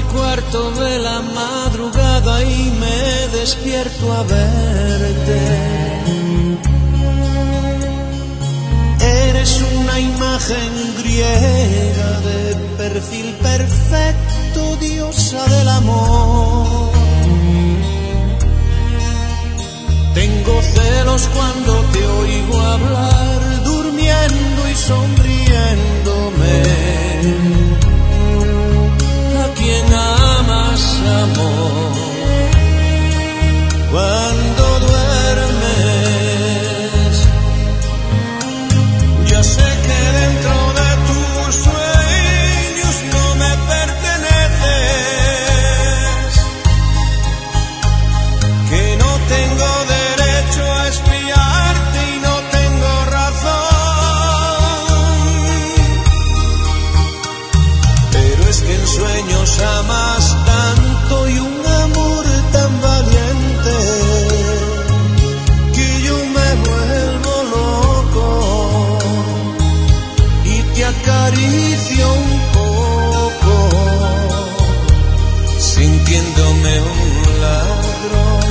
cuarto de la madrugada y me despierto a verte. Eres una imagen griega de perfil perfecto, diosa del amor. Tengo celos cuando te oigo hablar, durmiendo y sonriéndome. ¿A quién amas, amor, cuando duermes? Ya sé que dentro de tus sueños no me perteneces, que no tengo derecho a espiarte y no tengo razón. Pero es que en sueños amas tanto y un amor tan valiente que yo me vuelvo loco y te acaricio un poco, sintiéndome un ladrón.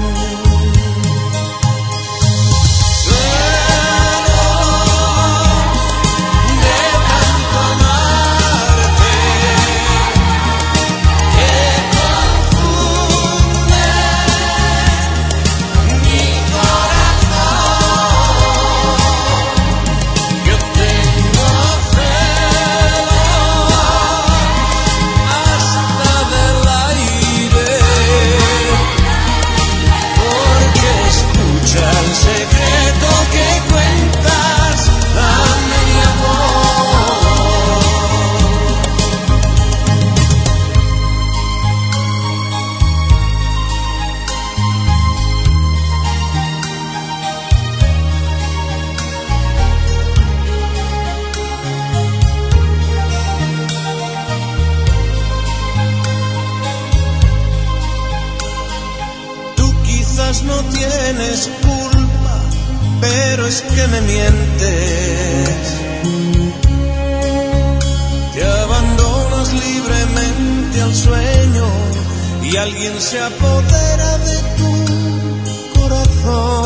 No tienes culpa, pero es que me mientes. Te abandonas libremente al sueño y alguien se apodera de tu corazón.